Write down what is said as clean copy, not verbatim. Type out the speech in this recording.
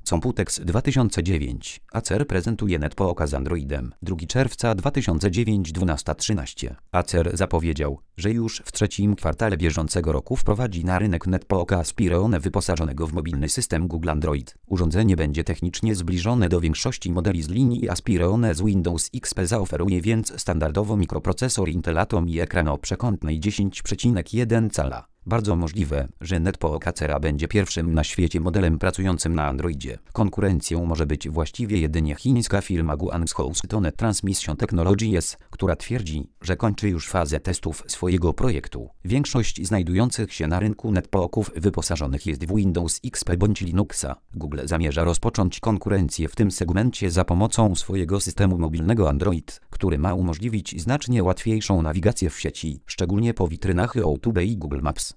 Computex 2009. Acer prezentuje NetPooka z Androidem. 2 czerwca 2009 12:13. Acer zapowiedział, że już w trzecim kwartale bieżącego roku wprowadzi na rynek NetPooka Aspire wyposażonego w mobilny system Google Android. Urządzenie będzie technicznie zbliżone do większości modeli z linii Aspire z Windows XP. Zaoferuje więc standardowo mikroprocesor Intel Atom i ekran o przekątnej 10,1 cala. Bardzo możliwe, że NetPook Acera będzie pierwszym na świecie modelem pracującym na Androidzie. Konkurencją może być właściwie jedynie chińska firma Guangzhou Transmission Technologies, która twierdzi, że kończy już fazę testów swojego projektu. Większość znajdujących się na rynku NetPooków wyposażonych jest w Windows XP bądź Linuxa. Google zamierza rozpocząć konkurencję w tym segmencie za pomocą swojego systemu mobilnego Android, który ma umożliwić znacznie łatwiejszą nawigację w sieci, szczególnie po witrynach YouTube i Google Maps.